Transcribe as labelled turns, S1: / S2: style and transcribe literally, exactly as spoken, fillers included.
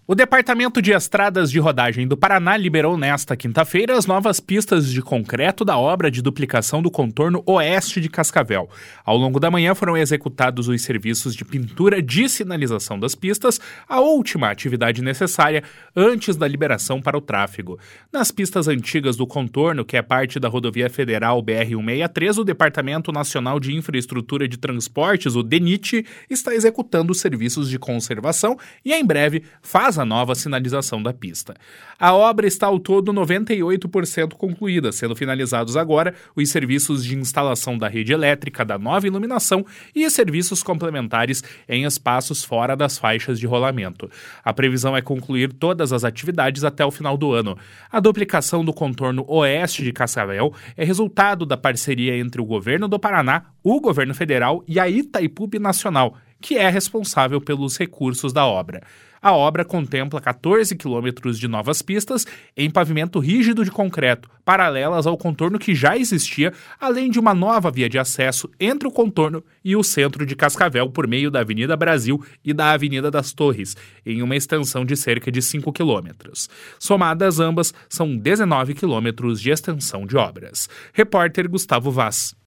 S1: O Departamento de Estradas de Rodagem do Paraná liberou nesta quinta-feira as novas pistas de concreto da obra de duplicação do contorno oeste de Cascavel. Ao longo da manhã foram executados os serviços de pintura de sinalização das pistas, a última atividade necessária antes da liberação para o tráfego. Nas pistas antigas do contorno, que é parte da rodovia federal B R cento e sessenta e três, o Departamento Nacional de Infraestrutura de Transportes, o DENIT, está executando os serviços de conservação e em breve faz a nova sinalização da pista. A obra está ao todo noventa e oito por cento concluída, sendo finalizados agora os serviços de instalação da rede elétrica, da nova iluminação e serviços complementares em espaços fora das faixas de rolamento. A previsão é concluir todas as atividades até o final do ano. A duplicação do contorno oeste de Cascavel é resultado da parceria entre o governo do Paraná, o governo federal e a Itaipu Binacional, que é responsável pelos recursos da obra. A obra contempla quatorze quilômetros de novas pistas em pavimento rígido de concreto, paralelas ao contorno que já existia, além de uma nova via de acesso entre o contorno e o centro de Cascavel por meio da Avenida Brasil e da Avenida das Torres, em uma extensão de cerca de cinco quilômetros. Somadas ambas, são dezenove quilômetros de extensão de obras. Repórter Gustavo Vaz.